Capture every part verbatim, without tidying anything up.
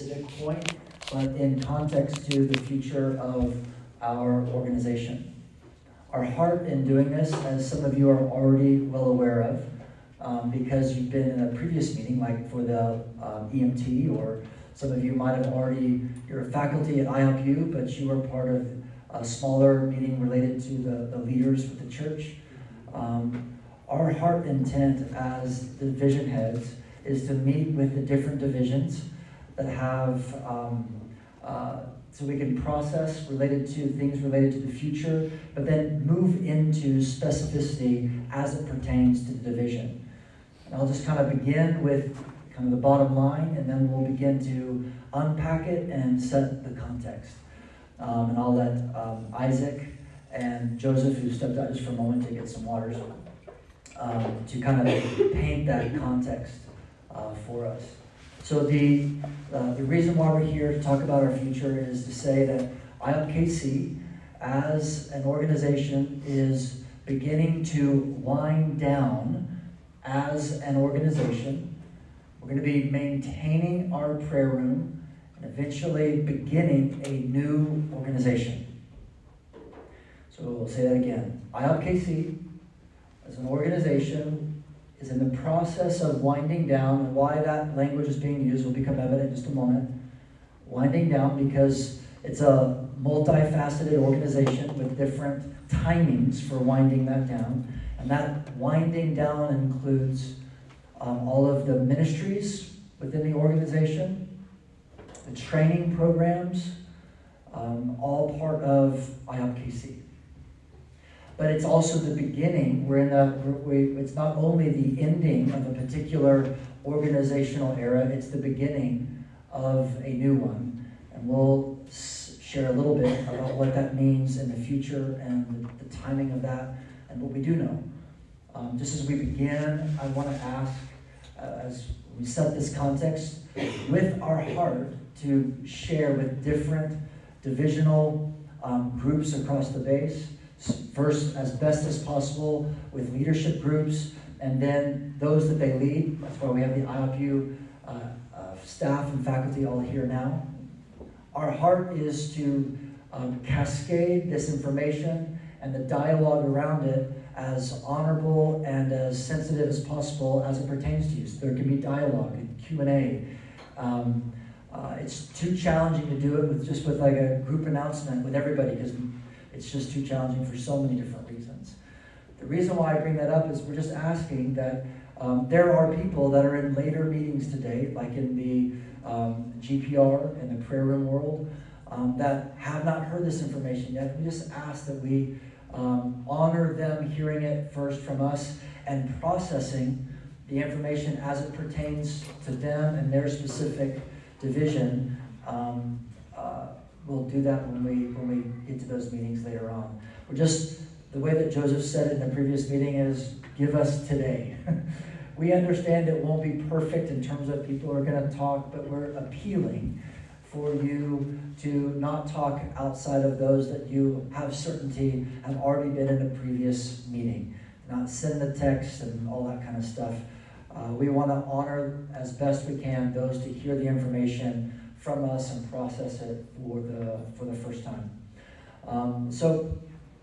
specific point, but in context to the future of our organization. Our heart in doing this, as some of you are already well aware of, um, because you've been in a previous meeting, like for the um, E M T, or some of you might have already, you're a faculty at I H O P U, but you were part of a smaller meeting related to the, the leaders with the church. Um, our heart intent as division heads is to meet with the different divisions that have, um, uh, so we can process related to things related to the future, but then move into specificity as it pertains to the division. And I'll just kind of begin with kind of the bottom line, and then we'll begin to unpack it and set the context. Um, and I'll let um, Isaac and Joseph, who stepped out just for a moment to get some waters, um, to kind of paint that context uh, for us. So the uh, the reason why we're here to talk about our future is to say that I L K C, as an organization, is beginning to wind down as an organization. We're going to be maintaining our prayer room and eventually beginning a new organization. So we'll say that again. I L K C, as an organization, is in the process of winding down, and why that language is being used will become evident in just a moment. Winding down because it's a multifaceted organization with different timings for winding that down. And that winding down includes um, all of the ministries within the organization, the training programs, um, all part of I L K C. But it's also the beginning. We're in a, we, it's not only the ending of a particular organizational era, it's the beginning of a new one. And we'll s- share a little bit about what that means in the future and the, the timing of that and what we do know. Um, just as we begin, I want to ask, uh, as we set this context, with our heart to share with different divisional um, groups across the base, first as best as possible with leadership groups, and then those that they lead. That's why we have the I H O P U uh, uh, staff and faculty all here now. Our heart is to um, cascade this information and the dialogue around it as honorable and as sensitive as possible as it pertains to you. So there can be dialogue and Q and A. Um, uh, it's too challenging to do it with just with like a group announcement with everybody, because it's just too challenging for so many different reasons. The reason why I bring that up is we're just asking that um, there are people that are in later meetings today, like in the um, G P R and the prayer room world, um, that have not heard this information yet. We just ask that we um, honor them hearing it first from us and processing the information as it pertains to them and their specific division. Um, uh, We'll do that when we when we get to those meetings later on. We're just, the way that Joseph said it in the previous meeting is, give us today. We understand it won't be perfect in terms of people are going to talk, but we're appealing for you to not talk outside of those that you have certainty have already been in a previous meeting. Not send the text and all that kind of stuff. Uh, we want to honor as best we can those to hear the information from us and process it for the for the first time. Um, so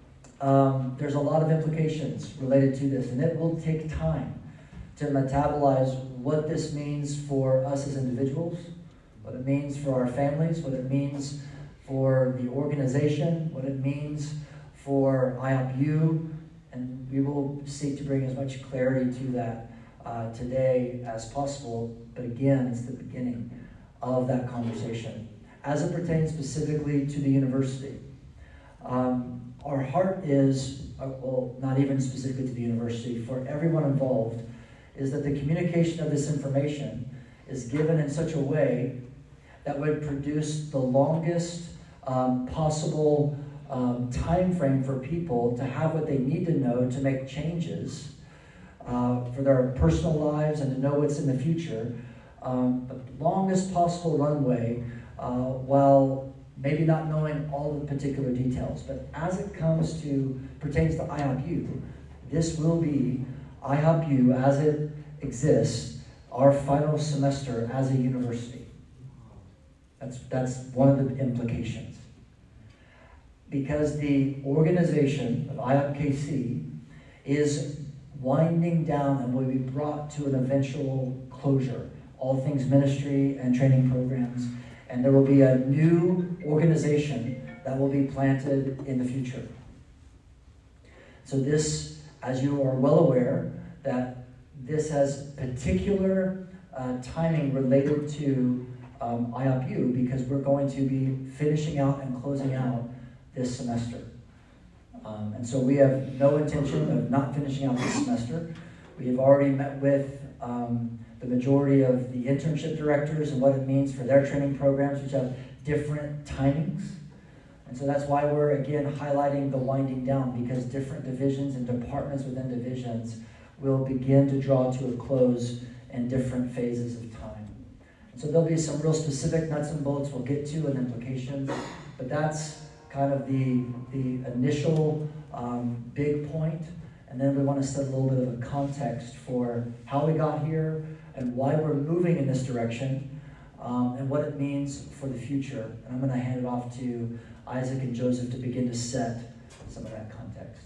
um, there's a lot of implications related to this, and it will take time to metabolize what this means for us as individuals, what it means for our families, what it means for the organization, what it means for I H O P U, and we will seek to bring as much clarity to that uh, today as possible. But again, it's the beginning of that conversation. As it pertains specifically to the university, um, our heart is, uh, well, not even specifically to the university, for everyone involved, is that the communication of this information is given in such a way that would produce the longest um, possible um, time frame for people to have what they need to know to make changes uh, for their personal lives and to know what's in the future. Um, the longest possible runway, uh, while maybe not knowing all the particular details. But as it comes to, pertains to I H O P U, this will be I H O P U as it exists, our final semester as a university. That's, that's one of the implications. Because the organization of I O P K C is winding down and will be brought to an eventual closure. All things ministry and training programs. And there will be a new organization that will be planted in the future. So this, as you are well aware, that this has particular uh, timing related to um, I O P U because we're going to be finishing out and closing out this semester. Um, and so we have no intention of not finishing out this semester. We have already met with um, the majority of the internship directors and what it means for their training programs, which have different timings. And so that's why we're, again, highlighting the winding down, because different divisions and departments within divisions will begin to draw to a close in different phases of time. And so there'll be some real specific nuts and bolts we'll get to and implications, but that's kind of the, the initial um, big point. And then we want to set a little bit of a context for how we got here and why we're moving in this direction, um, and what it means for the future. And I'm going to hand it off to Isaac and Joseph to begin to set some of that context.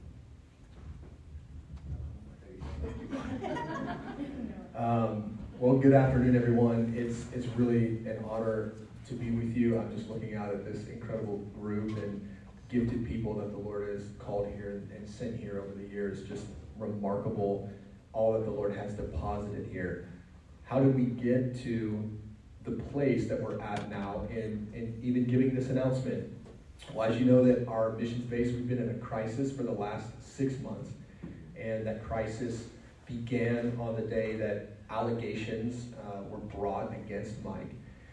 Um, well, good afternoon, everyone. It's it's really an honor to be with you. I'm just looking out at this incredible group and gifted people that the Lord has called here and sent here over the years. Just remarkable, all that the Lord has deposited here. How did we get to the place that we're at now in, in even giving this announcement? Well, as you know, that our missions base, we've been in a crisis for the last six months. And that crisis began on the day that allegations uh, were brought against Mike.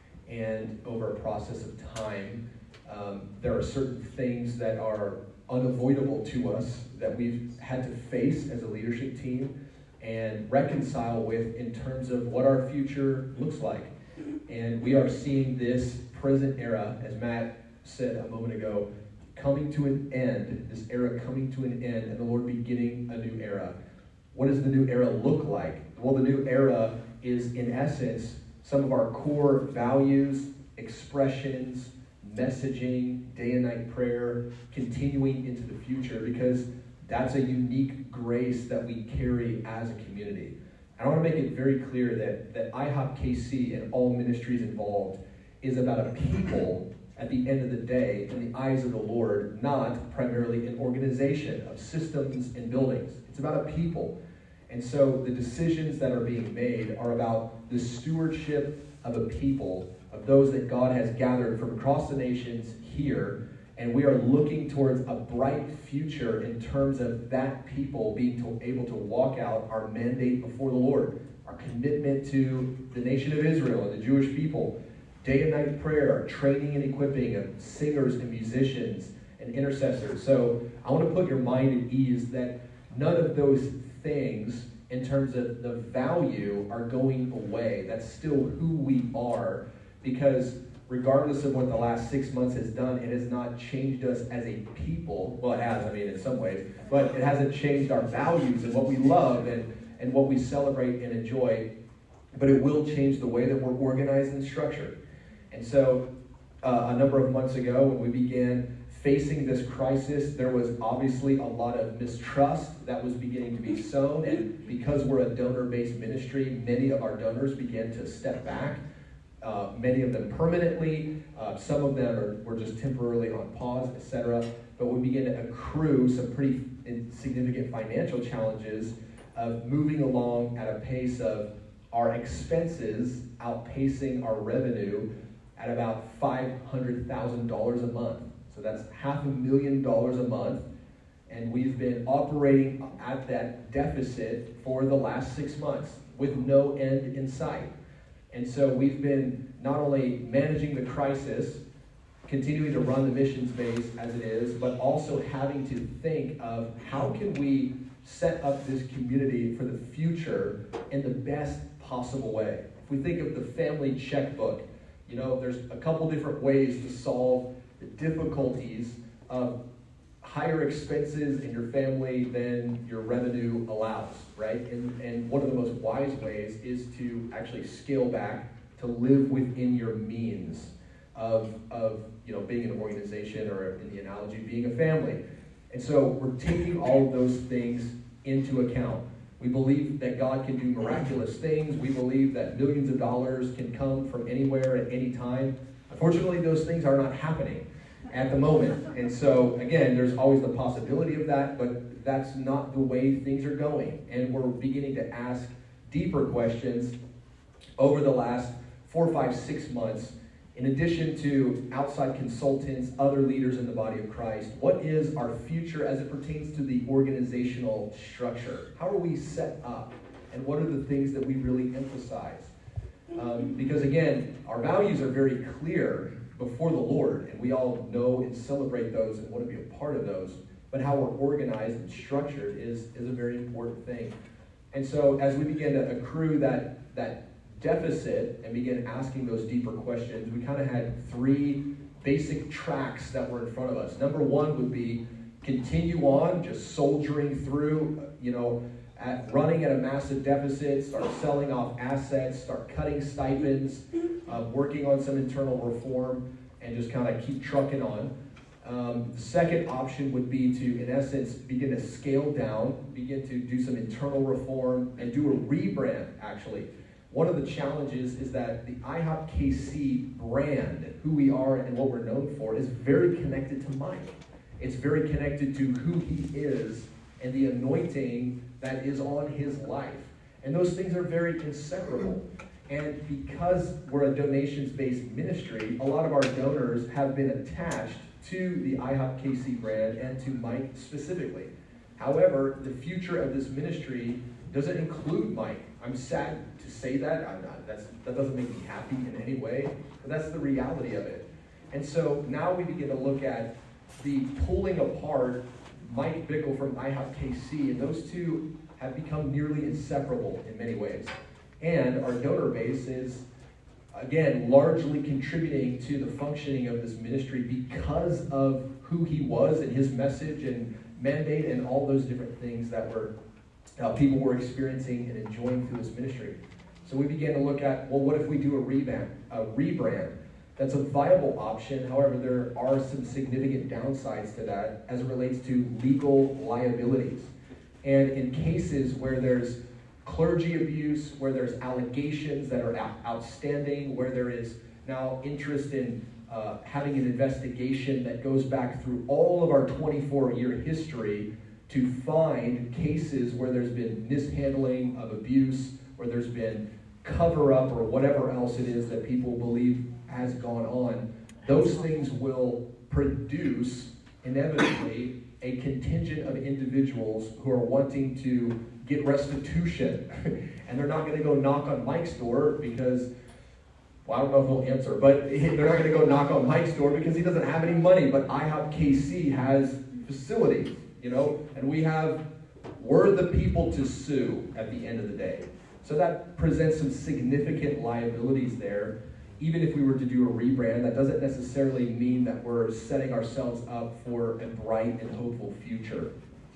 And over a process of time, um, there are certain things that are unavoidable to us that we've had to face as a leadership team and reconcile with in terms of what our future looks like. And we are seeing this present era, as Matt said a moment ago, coming to an end, this era coming to an end, and the Lord beginning a new era. What does the new era look like? Well, the new era is, in essence, some of our core values, expressions, messaging, day and night prayer, continuing into the future, because that's a unique grace that we carry as a community. I want to make it very clear that, that I HOP K C and all ministries involved is about a people at the end of the day in the eyes of the Lord, not primarily an organization of systems and buildings. It's about a people. And so the decisions that are being made are about the stewardship of a people, of those that God has gathered from across the nations here. And we are looking towards a bright future in terms of that people being to, able to walk out our mandate before the Lord, our commitment to the nation of Israel and the Jewish people, day and night prayer, training and equipping of singers and musicians and intercessors. So I want to put your mind at ease that none of those things in terms of the value are going away. That's still who we are, because regardless of what the last six months has done, it has not changed us as a people. Well, it has, I mean, in some ways, but it hasn't changed our values and what we love and, and what we celebrate and enjoy, but it will change the way that we're organized and structured. And so uh, a number of months ago, when we began facing this crisis, there was obviously a lot of mistrust that was beginning to be sown. And because we're a donor-based ministry, many of our donors began to step back, uh, many of them permanently. Uh, some of them are, were just temporarily on pause, et cetera. But we began to accrue some pretty significant financial challenges of moving along at a pace of our expenses outpacing our revenue at about five hundred thousand dollars a month. So that's half a million dollars a month, and we've been operating at that deficit for the last six months with no end in sight. And so we've been not only managing the crisis, continuing to run the missions base as it is, but also having to think of how can we set up this community for the future in the best possible way. If we think of the family checkbook, you know, there's a couple different ways to solve the difficulties of higher expenses in your family than your revenue allows, right? And, and one of the most wise ways is to actually scale back, to live within your means. of, of you know, being an organization, or in the analogy, being a family. And so we're taking all of those things into account. We believe that God can do miraculous things. We believe that millions of dollars can come from anywhere at any time. Unfortunately, those things are not happening at the moment. And so, again, there's always the possibility of that, but that's not the way things are going. And we're beginning to ask deeper questions over the last four, five, six months. In addition to outside consultants, other leaders in the body of Christ, what is our future as it pertains to the organizational structure? How are we set up? And what are the things that we really emphasize? Um, because again, our values are very clear before the Lord, and we all know and celebrate those and want to be a part of those. But how we're organized and structured is, is a very important thing. And so as we begin to accrue that, that deficit and begin asking those deeper questions, we kind of had three basic tracks that were in front of us. Number one would be continue on, just soldiering through, you know, at running at a massive deficit, start selling off assets, start cutting stipends, uh, working on some internal reform, and just kind of keep trucking on. Um, the second option would be to, in essence, begin to scale down, begin to do some internal reform, and do a rebrand, actually. One of the challenges is that the I hop K C brand, who we are and what we're known for, is very connected to Mike. It's very connected to who he is and the anointing that is on his life. And those things are very inseparable. And because we're a donations-based ministry, a lot of our donors have been attached to the I hop K C brand and to Mike specifically. However, the future of this ministry doesn't include Mike. I'm sad to say that. I'm not, that's, that doesn't make me happy in any way, but that's the reality of it. And so now we begin to look at the pulling apart Mike Bickle from I hop K C, and those two have become nearly inseparable in many ways. And our donor base is, again, largely contributing to the functioning of this ministry because of who he was and his message and mandate and all those different things that were uh, people were experiencing and enjoying through this ministry. So we began to look at, well, what if we do a revamp, a rebrand? That's a viable option. However, there are some significant downsides to that as it relates to legal liabilities. And in cases where there's clergy abuse, where there's allegations that are outstanding, where there is now interest in uh, having an investigation that goes back through all of our twenty-four year history to find cases where there's been mishandling of abuse, where there's been cover-up or whatever else it is that people believe has gone on, those things will produce, inevitably, a contingent of individuals who are wanting to get restitution. And they're not going to go knock on Mike's door because, well, I don't know if he'll answer, but they're not going to go knock on Mike's door because he doesn't have any money. But I hop K C has facilities, you know, and we have, we're the people to sue at the end of the day. So that presents some significant liabilities there. Even if we were to do a rebrand, that doesn't necessarily mean that we're setting ourselves up for a bright and hopeful future.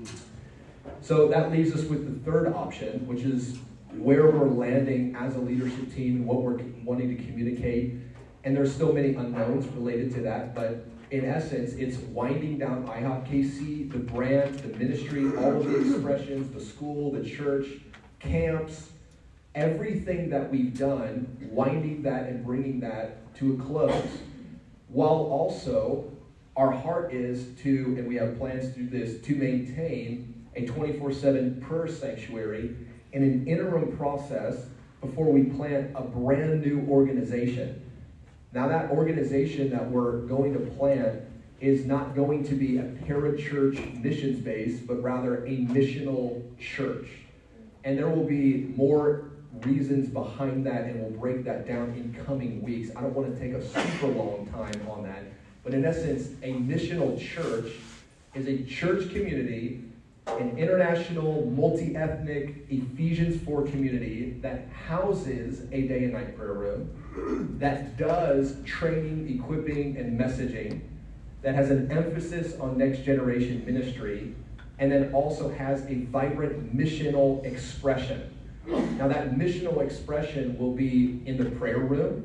So that leaves us with the third option, which is where we're landing as a leadership team and what we're wanting to communicate. And there's still many unknowns related to that, but in essence, it's winding down I hop K C, the brand, the ministry, all of the expressions, the school, the church, camps, everything that we've done, winding that and bringing that to a close. While also, our heart is to, and we have plans to do this, to maintain a twenty-four seven prayer sanctuary in an interim process before we plant a brand new organization. Now that organization that we're going to plant is not going to be a parachurch missions base, but rather a missional church. And there will be more reasons behind that, and we'll break that down in coming weeks. I don't want to take a super long time on that. But in essence, a missional church is a church community, an international, multi-ethnic Ephesians four community that houses a day and night prayer room, that does training, equipping, and messaging, that has an emphasis on next generation ministry, and then also has a vibrant missional expression. Now that missional expression will be in the prayer room,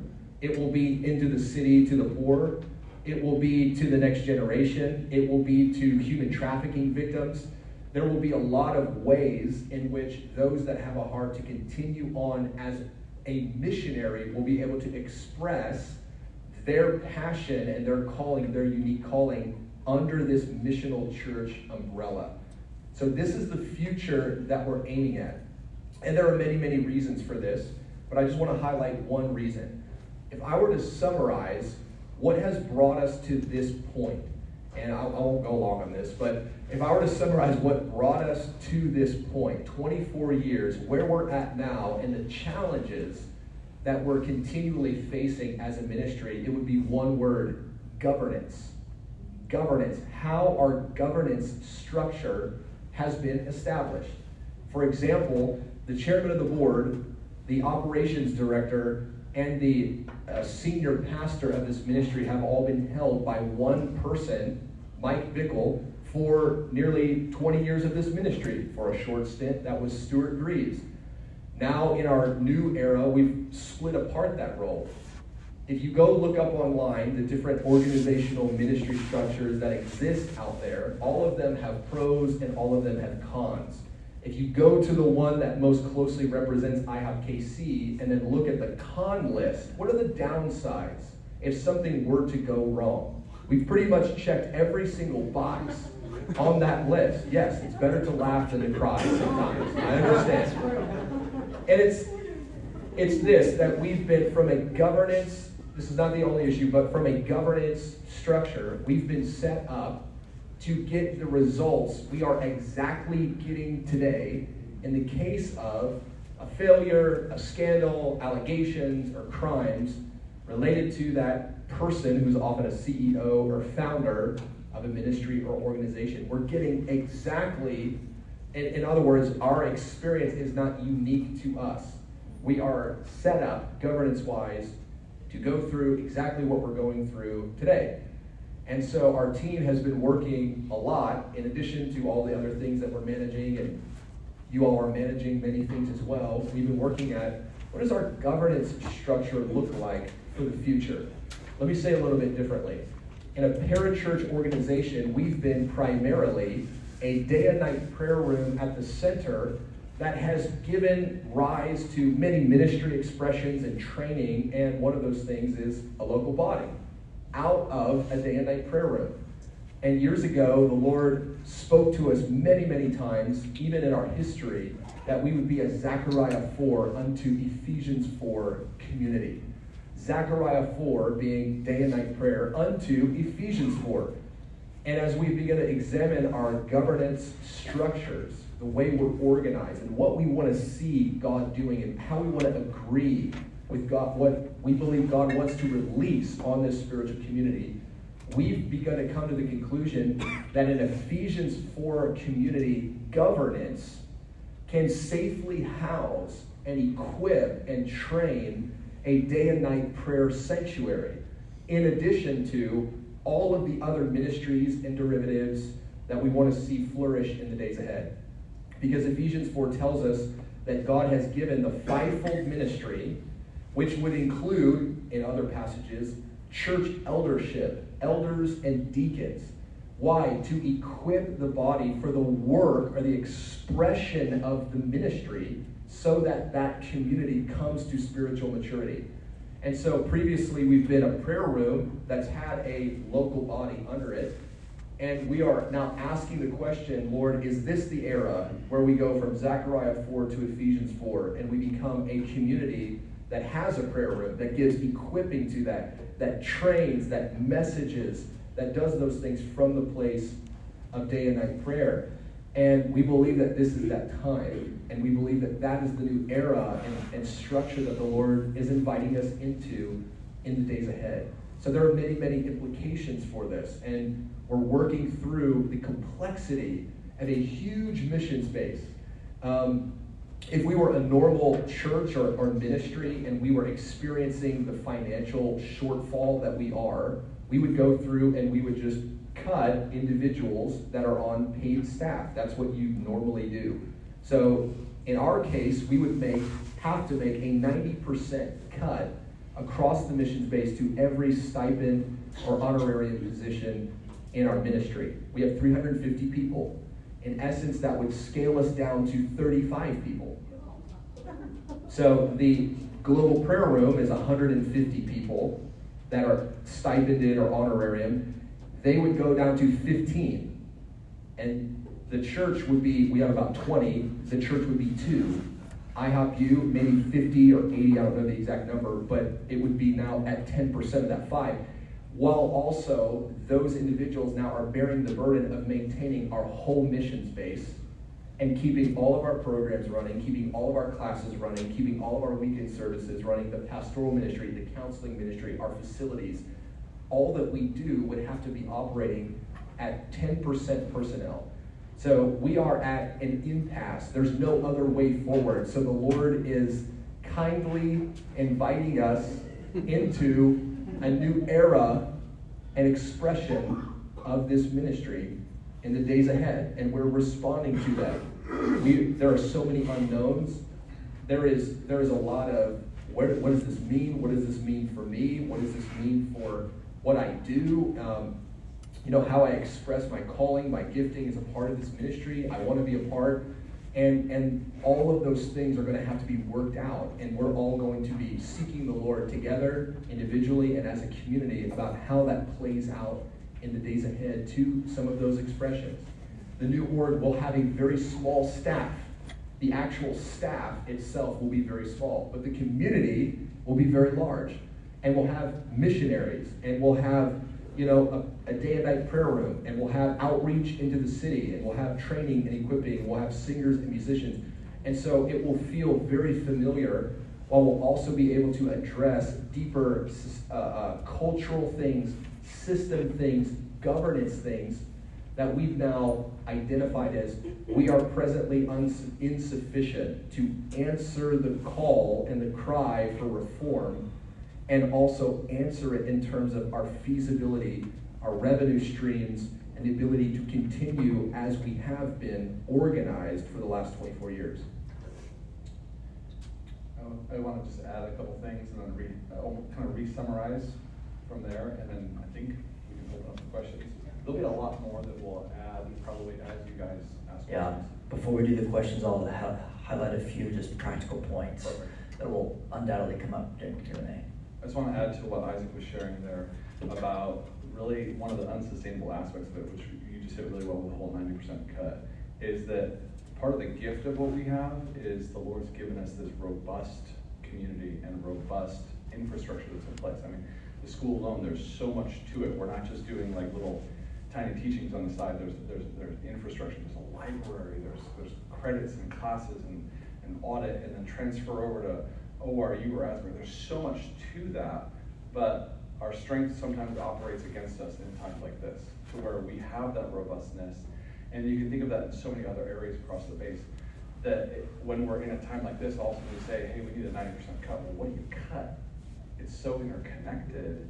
It will be into the city to the poor. It will be to the next generation. It will be to human trafficking victims. There will be a lot of ways in which those that have a heart to continue on as a missionary will be able to express their passion and their calling, their unique calling, under this missional church umbrella. So this is the future that we're aiming at. And there are many, many reasons for this, but I just want to highlight one reason. If I were to summarize what has brought us to this point, and I, I won't go long on this, but if I were to summarize what brought us to this point, twenty-four years, where we're at now, and the challenges that we're continually facing as a ministry, it would be one word: governance. Governance. How our governance structure has been established. For example, the chairman of the board, the operations director, and the uh, senior pastor of this ministry have all been held by one person, Mike Bickle, for nearly twenty years of this ministry. For a short stint, that was Stuart Greaves. Now, in our new era, we've split apart that role. If you go look up online the different organizational ministry structures that exist out there, all of them have pros and all of them have cons. If you go to the one that most closely represents I HOP K C and then look at the con list, what are the downsides if something were to go wrong? We've pretty much checked every single box on that list. Yes, it's better to laugh than to cry sometimes. I understand. And it's it's this, that we've been from a governance, this is not the only issue, but from a governance structure, we've been set up to get the results we are exactly getting today in the case of a failure, a scandal, allegations, or crimes related to that person who's often a C E O or founder of a ministry or organization. We're getting exactly, in, in other words, our experience is not unique to us. We are set up governance-wise to go through exactly what we're going through today. And so our team has been working a lot, in addition to all the other things that we're managing, and you all are managing many things as well. We've been working at, what does our governance structure look like for the future? Let me say a little bit differently. In a parachurch organization, we've been primarily a day and night prayer room at the center that has given rise to many ministry expressions and training, and one of those things is a local body out of a day and night prayer room. And years ago, the Lord spoke to us many, many times, even in our history, that we would be a Zechariah four unto Ephesians four community. Zechariah four being day and night prayer unto Ephesians four. And as we begin to examine our governance structures, the way we're organized, and what we want to see God doing, and how we want to agree with God, what we believe God wants to release on this spiritual community, we've begun to come to the conclusion that an Ephesians four community governance can safely house and equip and train a day and night prayer sanctuary, in addition to all of the other ministries and derivatives that we want to see flourish in the days ahead. Because Ephesians four tells us that God has given the fivefold ministry, which would include, in other passages, church eldership, elders and deacons. Why? To equip the body for the work or the expression of the ministry so that that community comes to spiritual maturity. And so previously we've been a prayer room that's had a local body under it. And we are now asking the question, Lord, is this the era where we go from Zechariah four to Ephesians four and we become a community that has a prayer room, that gives equipping to that, that trains, that messages, that does those things from the place of day and night prayer? And we believe that this is that time. And we believe that that is the new era and, and structure that the Lord is inviting us into in the days ahead. So there are many, many implications for this. And we're working through the complexity of a huge mission space. Um, if we were a normal church or, or ministry and we were experiencing the financial shortfall that we are, we would go through and we would just cut individuals that are on paid staff. That's what you normally do. So in our case, we would make have to make a ninety percent cut across the missions base to every stipend or honorarium position in our ministry. We have three hundred fifty people. In essence, that would scale us down to thirty-five people. So the Global Prayer Room is one hundred fifty people that are stipended or honorarium. They would go down to fifteen. And the church would be, we have about twenty, the church would be two. I hop U, maybe fifty or eighty, I don't know the exact number, but it would be now at ten percent of that five. While also those individuals now are bearing the burden of maintaining our whole missions base and keeping all of our programs running, keeping all of our classes running, keeping all of our weekend services running, the pastoral ministry, the counseling ministry, our facilities. All that we do would have to be operating at ten percent personnel. So we are at an impasse. There's no other way forward. So the Lord is kindly inviting us into a new era and expression of this ministry in the days ahead, and we're responding to that. We, there are so many unknowns. There is there is a lot of, where, what does this mean? What does this mean for me? What does this mean for what I do? Um, you know, how I express my calling, my gifting as a part of this ministry. I want to be a part. And, and all of those things are going to have to be worked out, and we're all going to be seeking the Lord together, individually and as a community, about how that plays out in the days ahead to some of those expressions. The new org will have a very small staff. The actual staff itself will be very small, but the community will be very large, and we'll have missionaries, and we'll have you know, a, a day and night prayer room, and we'll have outreach into the city, and we'll have training and equipping, and we'll have singers and musicians. And so it will feel very familiar, while we'll also be able to address deeper uh, uh, cultural things, system things, governance things that we've now identified as we are presently uns- insufficient to answer the call and the cry for reform, and also answer it in terms of our feasibility, our revenue streams, and the ability to continue as we have been organized for the last twenty-four years. I want to just add a couple things and then re, uh, kind of re-summarize from there, and then I think we can open up the questions. There'll be a lot more that we'll add probably as you guys ask Yeah, questions. before we do the questions, I'll ha- highlight a few just practical points Perfect. that will undoubtedly come up during Q and A. I just want to add to what Isaac was sharing there about really one of the unsustainable aspects of it, which you just hit really well with the whole ninety percent cut, is that part of the gift of what we have is the Lord's given us this robust community and robust infrastructure that's in place. I mean, the school alone, there's so much to it. We're not just doing like little tiny teachings on the side. There's there's there's infrastructure. There's a library. There's there's credits and classes and, and audit, and then transfer over to O R U or Asbury. There's so much to that, but our strength sometimes operates against us in times like this, to where we have that robustness, and you can think of that in so many other areas across the base, that it, when we're in a time like this, also we say, hey, we need a ninety percent cut. Well, what do you cut? It's so interconnected,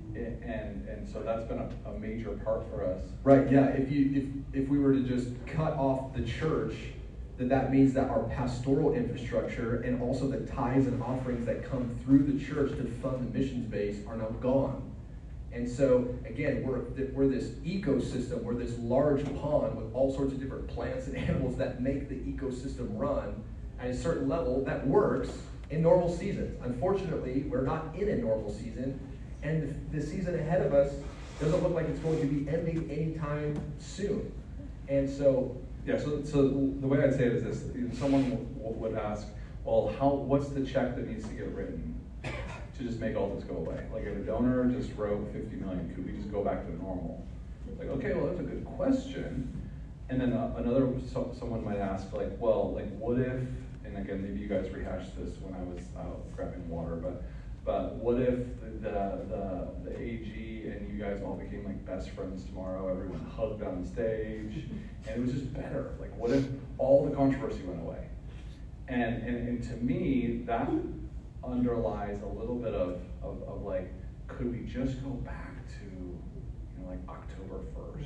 and and so that's been a, a major part for us. Right, yeah, if you if if we were to just cut off the church, then that means that our pastoral infrastructure and also the tithes and offerings that come through the church to fund the missions base are now gone. And so, again, we're, we're this ecosystem, we're this large pond with all sorts of different plants and animals that make the ecosystem run. At a certain level, that works in normal seasons. Unfortunately, we're not in a normal season, and the season ahead of us doesn't look like it's going to be ending anytime soon. And so, Yeah, so, so the way I'd say it is this. Someone w- would ask, well, how? what's the check that needs to get written to just make all this go away? Like if a donor just wrote fifty million, could we just go back to normal? Like, okay, well, that's a good question. And then uh, another, so, someone might ask, like, well, like what if, and again, maybe you guys rehashed this when I was out grabbing water, but but what if the, the, the A G and you guys all became like best friends tomorrow, everyone hugged on stage, and it was just better? Like what if all the controversy went away? And and, and to me, that underlies a little bit of, of, of like, could we just go back to, you know, like October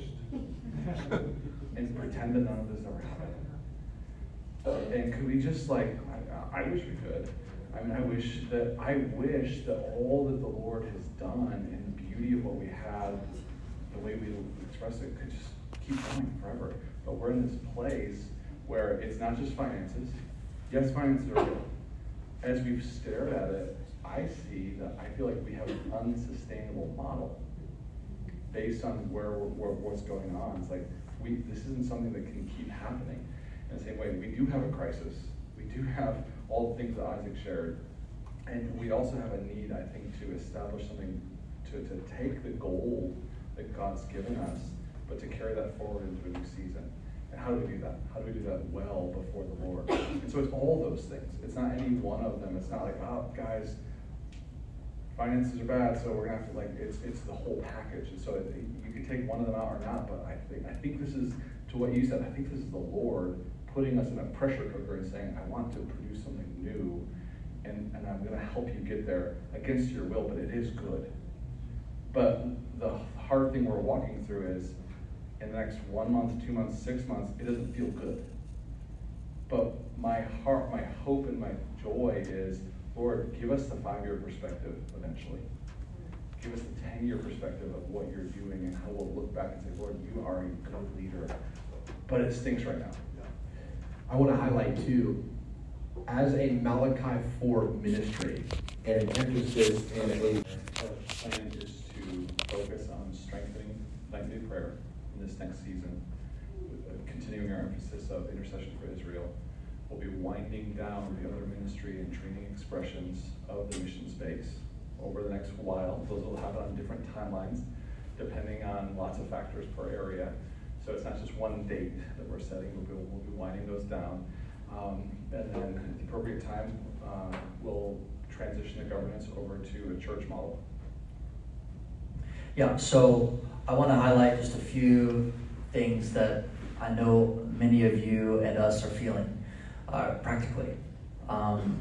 first and pretend that none of this ever happened? And could we just like, I, I wish we could. I mean, I wish that, I wish that all that the Lord has done and the beauty of what we have, the way we express it, could just keep going forever. But we're in this place where it's not just finances. Yes, finances are good. As we've stared at it, I see that I feel like we have an unsustainable model based on where, where what's going on. It's like, we, this isn't something that can keep happening. In the same way, we do have a crisis. We do have all the things that Isaac shared. And we also have a need, I think, to establish something, to, to take the goal that God's given us, but to carry that forward into a new season. And how do we do that? How do we do that well before the Lord? And so it's all those things. It's not any one of them. It's not like, oh, guys, finances are bad, so we're gonna have to, like, it's it's the whole package. And so it, you can take one of them out or not, but I think I think this is, to what you said, I think this is the Lord putting us in a pressure cooker and saying, I want to produce something new, and, and I'm gonna help you get there against your will, but it is good. But the hard thing we're walking through is, in the next one month, two months, six months, it doesn't feel good. But my heart, my hope and my joy is, Lord, give us the five-year perspective eventually. Give us the ten-year perspective of what you're doing and how we'll look back and say, Lord, you are a good leader. But it stinks right now. I want to highlight too, as a Malachi four ministry and an emphasis in a Our plan is to focus on strengthening nightly prayer in this next season, continuing our emphasis of intercession for Israel. We'll be winding down the other ministry and training expressions of the mission space over the next while. Those will happen on different timelines, depending on lots of factors per area. So it's not just one date that we're setting. We'll be, we'll be winding those down. Um, and then at the appropriate time, uh, we'll transition the governance over to a church model. Yeah, so I want to highlight just a few things that I know many of you and us are feeling uh, practically. Um,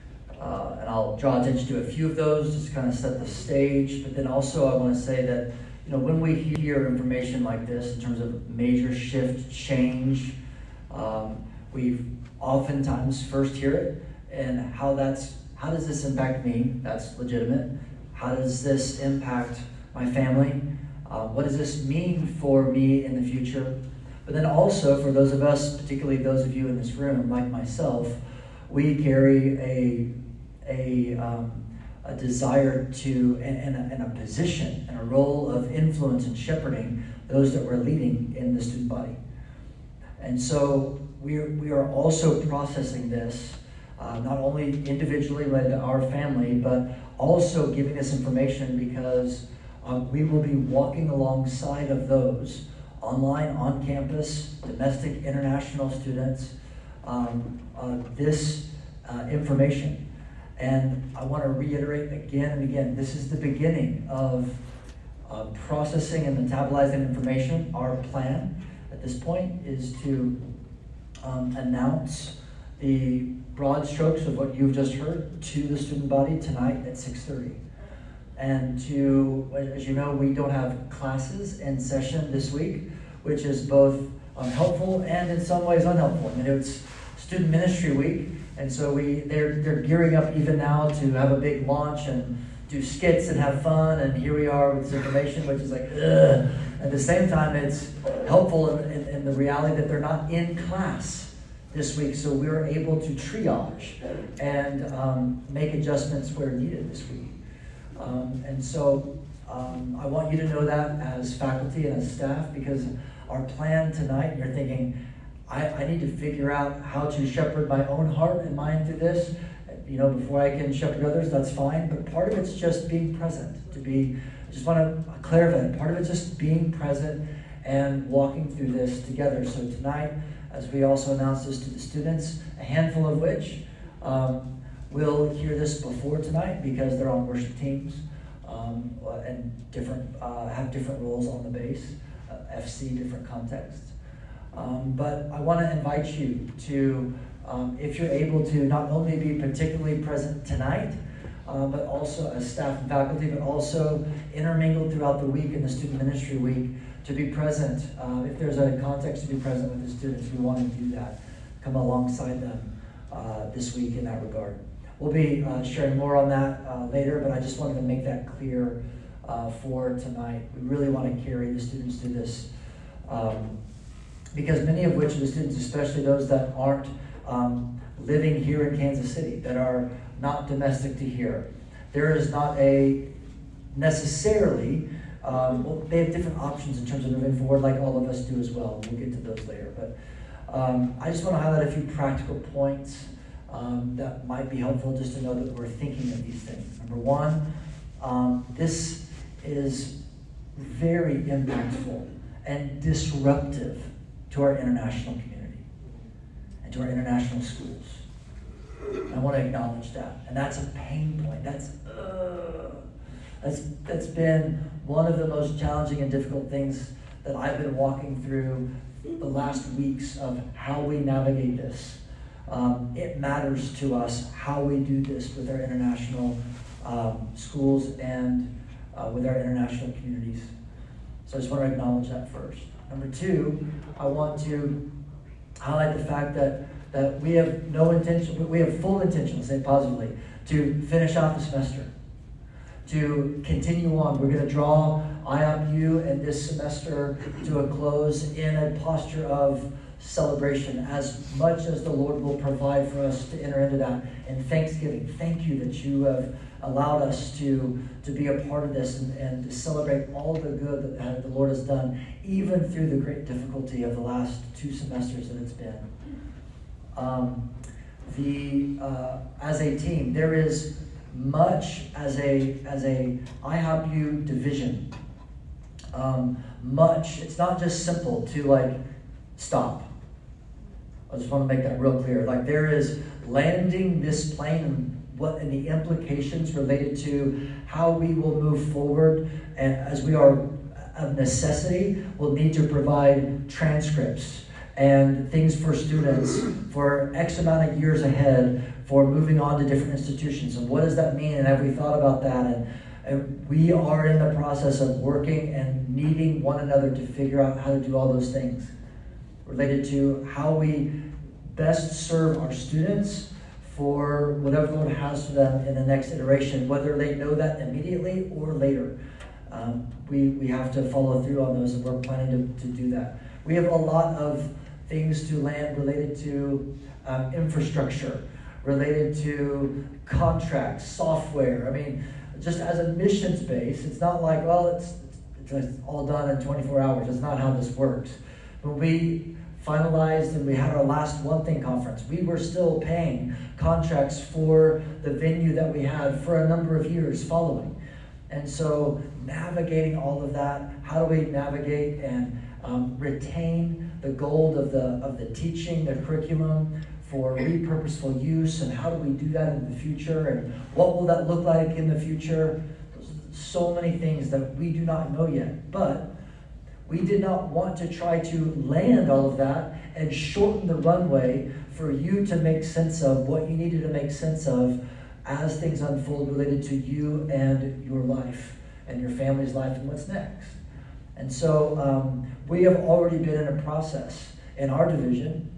uh, and I'll draw attention to a few of those, just kind of set the stage. But then also I want to say that, you know, when we hear information like this in terms of major shift, change, um, we've oftentimes first hear it, and how that's, how does this impact me? That's legitimate. How does this impact my family? Uh, what does this mean for me in the future? But then also for those of us, particularly those of you in this room, like myself, we carry a a, um, a desire to, and, and, a, and a position and a role of influence in shepherding those that we're leading in the student body. And so we are, we are also processing this, uh, not only individually led to our family, but also giving this information because um, we will be walking alongside of those online, on campus, domestic, international students, um, uh, this uh, information. And I want to reiterate again and again, this is the beginning of uh, processing and metabolizing information. Our plan at this point is to um, announce the broad strokes of what you've just heard to the student body tonight at six thirty. And to, as you know, we don't have classes in session this week, which is both um, helpful and in some ways unhelpful. I mean, it's student ministry week, and so we they're they're gearing up even now to have a big launch and do skits and have fun. And here we are with this information, which is like, ugh. At the same time, it's helpful in, in, in the reality that they're not in class this week, so we're able to triage and um, make adjustments where needed this week. Um, and so um, I want you to know that as faculty and as staff, because our plan tonight, you're thinking, I, I need to figure out how to shepherd my own heart and mind through this, you know, before I can shepherd others, that's fine. But part of it's just being present, to be, I just want to clarify, part of it's just being present and walking through this together. So tonight, as we also announced this to the students, a handful of which um, will hear this before tonight because they're on worship teams um, and different uh, have different roles on the base, uh, F C, different contexts. Um, but I want to invite you to, um, if you're able to, not only be particularly present tonight, uh, but also as staff and faculty, but also intermingled throughout the week in the student ministry week, to be present. Uh, if there's a context to be present with the students, we want to do that. Come alongside them uh, this week in that regard. we'll be uh, sharing more on that uh, later, but I just wanted to make that clear uh, for tonight. We really want to carry the students through this, um, because many of which of the students, especially those that aren't um, living here in Kansas City, that are not domestic to here, there is not a necessarily, um, well, they have different options in terms of moving forward, like all of us do as well. We'll get to those later. But um, I just want to highlight a few practical points um, that might be helpful just to know that we're thinking of these things. Number one, um, this is very impactful and disruptive to our international community and to our international schools. I want to acknowledge that. And that's a pain point. That's, uh, that's, that's been one of the most challenging and difficult things that I've been walking through the last weeks of how we navigate this. Um, it matters to us how we do this with our international um, schools and uh, with our international communities. So I just want to acknowledge that first. Number two, I want to highlight the fact that that we have no intention, we have full intention, let's say it positively, to finish out the semester, to continue on. We're going to draw I O P U and this semester to a close in a posture of celebration, as much as the Lord will provide for us to enter into that. And thanksgiving, thank you that you have allowed us to, to be a part of this and, and to celebrate all the good that the Lord has done, even through the great difficulty of the last two semesters that it's been. Um, the uh, as a team, there is much as a as a I O P U division. Um, much. It's not just simple to like stop. I just want to make that real clear. Like there is landing this plane and what and the implications related to how we will move forward, and as we are of necessity, will need to provide transcripts and things for students for X amount of years ahead for moving on to different institutions. And what does that mean? And have we thought about that? And, and we are in the process of working and needing one another to figure out how to do all those things related to how we best serve our students for whatever the Lord has for them in the next iteration, whether they know that immediately or later. Um, we, we have to follow through on those, and we're planning to, to do that. We have a lot of things to land related to um, infrastructure, related to contracts, software. I mean, just as a missions base, it's not like, well, it's, it's all done in twenty-four hours. That's not how this works. When we finalized and we had our last One Thing conference, we were still paying contracts for the venue that we had for a number of years following. And so navigating all of that, how do we navigate and Um, retain the gold of the of the teaching, the curriculum for repurposeful use, and how do we do that in the future, and what will that look like in the future? So many things that we do not know yet, but we did not want to try to land all of that and shorten the runway for you to make sense of what you needed to make sense of as things unfold related to you and your life and your family's life and what's next. And so um, we have already been in a process in our division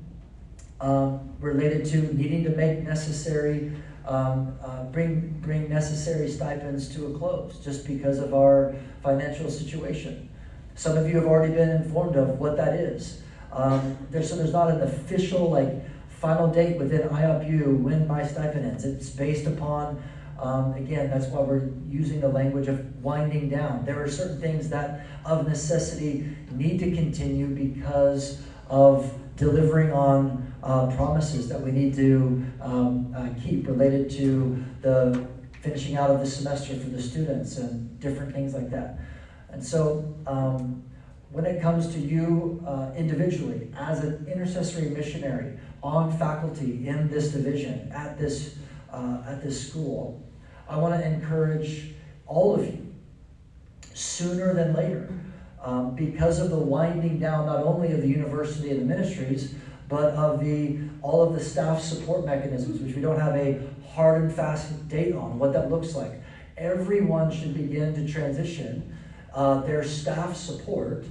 um, related to needing to make necessary, um, uh, bring bring necessary stipends to a close just because of our financial situation. Some of you have already been informed of what that is. Um, there's, so there's not an official like final date within I O P U when my stipend ends. It's based upon Um, again, that's why we're using the language of winding down. There are certain things that of necessity need to continue because of delivering on uh, promises that we need to um, uh, keep related to the finishing out of the semester for the students and different things like that. And so um, when it comes to you uh, individually as an intercessory missionary on faculty in this division at this uh, at this school, I want to encourage all of you, sooner than later, um, because of the winding down not only of the university and the ministries, but of the all of the staff support mechanisms, which we don't have a hard and fast date on what that looks like. Everyone should begin to transition uh, their staff support,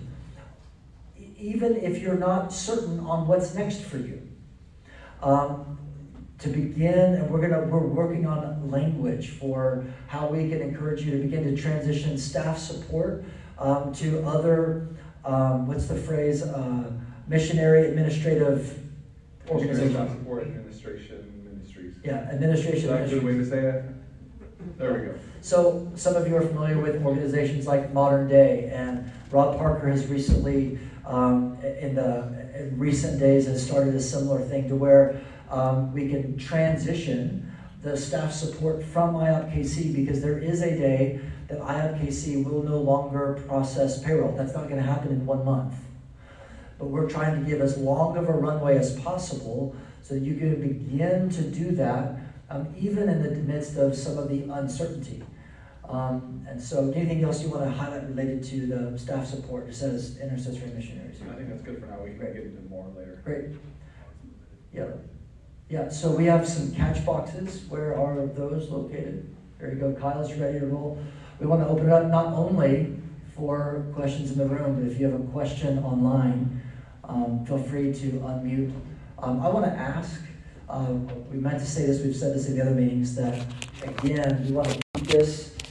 even if you're not certain on what's next for you. Um, to begin, and we're gonna we're working on language for how we can encourage you to begin to transition staff support um, to other, um, what's the phrase, uh, missionary administrative organizations. Staff support administration ministries. Yeah, administration. Is that a good way ministries. to say it? There we go. So some of you are familiar with organizations like Modern Day, and Rob Parker has recently, um, in the in recent days, has started a similar thing to where um, we can transition the staff support from I O P K C, because there is a day that I O P K C will no longer process payroll. That's not going to happen in one month. But we're trying to give as long of a runway as possible so that you can begin to do that um, even in the midst of some of the uncertainty. Um, and so anything else you want to highlight related to the staff support, just as intercessory missionaries? I think that's good for now. We can Great. get into more later. Great. Yeah. Yeah, so we have some catch boxes. Where are those located? There you go. Kyle's ready to roll. We want to open it up not only for questions in the room, but if you have a question online, um, feel free to unmute. Um, I want to ask, uh, we meant to say this, we've said this in the other meetings, that again, we want to keep this